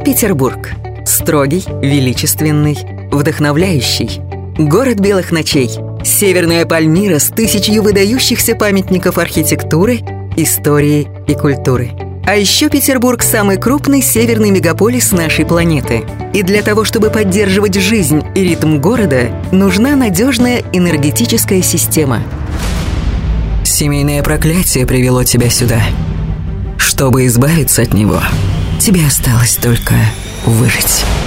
Петербург. Строгий, величественный, вдохновляющий. Город белых ночей. Северная Пальмира с 1000 выдающихся памятников архитектуры, истории и культуры. А еще Петербург – самый крупный северный мегаполис нашей планеты. И для того, чтобы поддерживать жизнь и ритм города, нужна надежная энергетическая система. Семейное проклятие привело тебя сюда. Чтобы избавиться от него, тебе осталось только выжить.